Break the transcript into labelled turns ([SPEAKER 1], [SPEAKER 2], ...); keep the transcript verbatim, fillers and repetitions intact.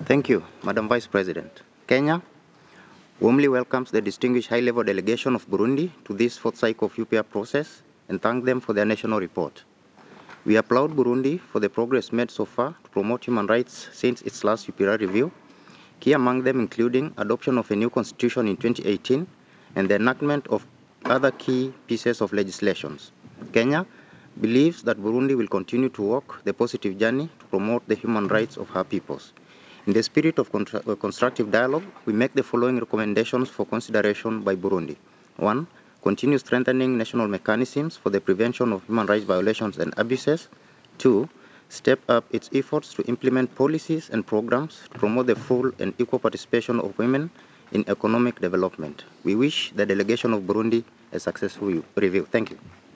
[SPEAKER 1] Thank you, Madam Vice President. Kenya warmly welcomes the distinguished high-level delegation of Burundi to this fourth cycle of U P R process and thank them for their national report. We applaud Burundi for the progress made so far to promote human rights since its last U P R review, key among them including adoption of a new constitution in twenty eighteen and the enactment of other key pieces of legislation. Kenya believes that Burundi will continue to walk the positive journey to promote the human rights of her peoples. In the spirit of uh, constructive dialogue, we make the following recommendations for consideration by Burundi. One, continue strengthening national mechanisms for the prevention of human rights violations and abuses. Two, step up its efforts to implement policies and programs to promote the full and equal participation of women in economic development. We wish the delegation of Burundi a successful review. Thank you.